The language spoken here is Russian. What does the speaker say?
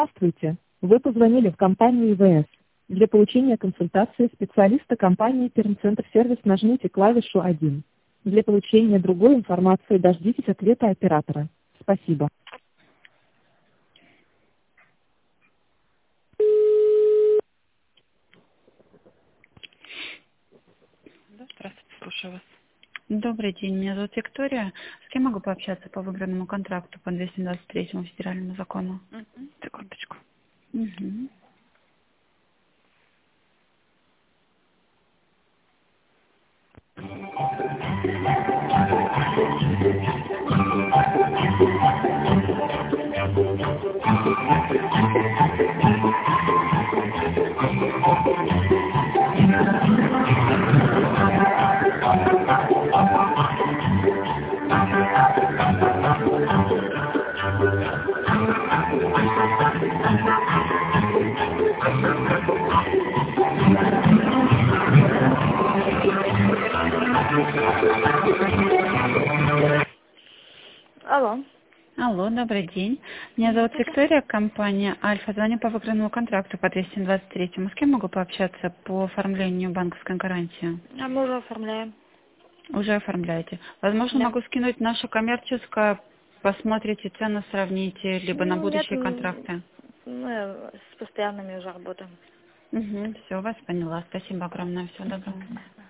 Здравствуйте. Вы позвонили в компанию ИВС. Для получения консультации специалиста компании Пермцентр Сервис нажмите клавишу 1. Для получения другой информации дождитесь ответа оператора. Спасибо. Да, здравствуйте, слушаю вас. Добрый день, меня зовут Виктория. С кем могу пообщаться по выигранному контракту по 223 федеральному закону? Секундочку. Мгм. Алло. Алло, добрый день. Меня зовут Виктория, компания Альфа. Звоню по выигранному контракту по 223. С кем могу пообщаться по оформлению банковской гарантии? А мы уже оформляем. Уже оформляете. Возможно, Да. могу скинуть наше коммерческое, посмотрите цены, сравните, либо на Нет, будущие контракты. мы с постоянными уже работаем. Угу, все, вас поняла. Спасибо огромное. Всего доброго.